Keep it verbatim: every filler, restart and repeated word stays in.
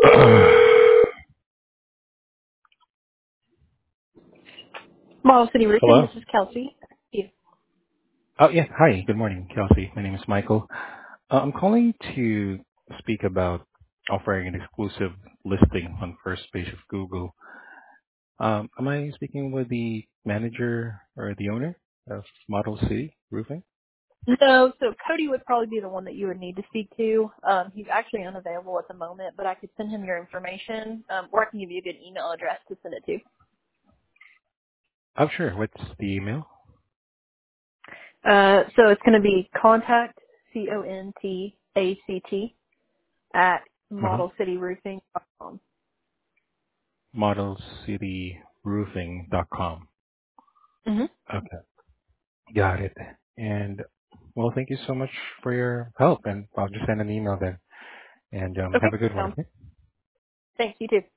Model City Roofing, Hello? this is Kelsey. Yeah. Oh, yeah. Hi. Good morning, Kelsey. My name is Michael. Uh, I'm calling to speak about offering an exclusive listing on first page of Google. Um, am I speaking with the manager or the owner of Model City Roofing? No, so Cody would probably be the one that you would need to speak to. Um, he's actually unavailable at the moment, but I could send him your information, um, or I can give you a good email address to send it to. Oh, sure. What's the email? Uh, so it's going to be contact, C O N T A C T, at Uh-huh. model city roofing dot com. model city roofing dot com. Mm-hmm. Okay. Got it. And, well, thank you so much for your help, and I'll just send an email then. And um, Okay, have a good one, sounds. okay? Thanks, you too.